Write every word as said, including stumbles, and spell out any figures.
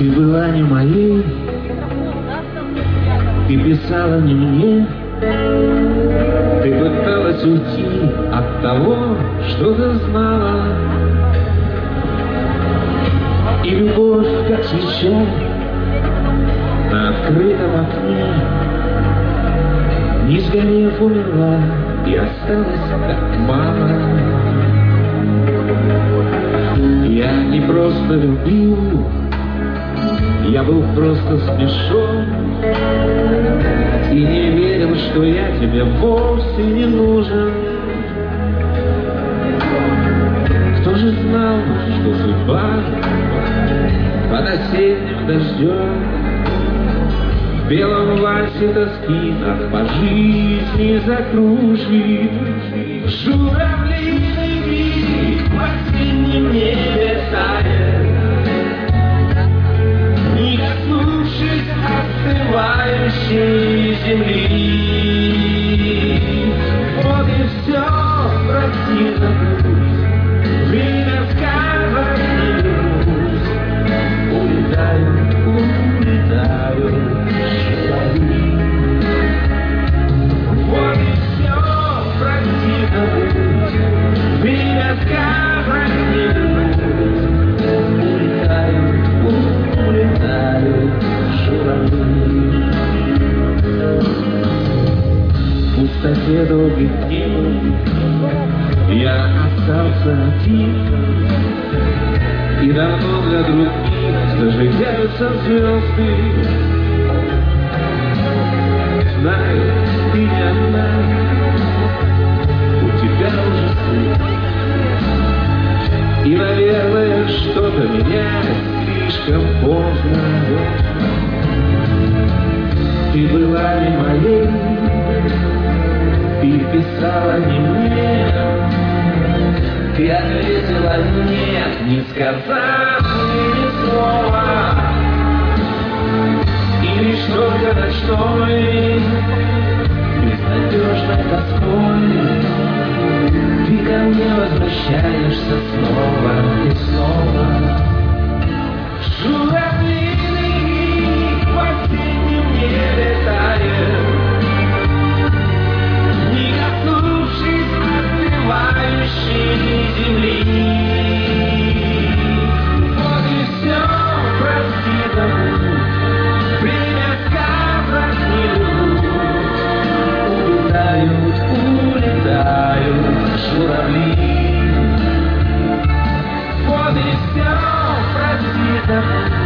Ты была не моей, ты писала не мне, ты пыталась уйти от того, что ты знала. И любовь, как свеча на открытом окне, не сгорев, умерла и осталась как мама. Я не просто любил, я был просто смешон и не верил, что я тебе вовсе не нужен. Кто же знал, что судьба под осенним дождем в белом вальсе тоски нас по жизни закружит. Журавлиный в осеннем небе тает, не коснувшись остывающей земли. Вот и все, прости, забудь, время сказок не вернусь. Улетаю, улетаю, журавли. Вот и все, прости, забудь, время сказок не вернусь. Улетаю, улетаю, журавли. В пустоте долгих дней я остался один, и давно для других зажигаются звезды. Знаю, ты не одна, у тебя уже сын, и, наверное, что-то менять слишком поздно. Ты была не моей, ты писала не мне, ты ответила нет, не сказав мне ни слова. И лишь только ночной, безнадежной тоской, ты ко мне возвращаешься снова и снова. Журавлиный в осеннем небе тает, не коснувшись остывающей земли. Вот и все, прости, забудь, время сказок не вернуть. Улетают, улетают журавли. Вот и все, прости, забудь,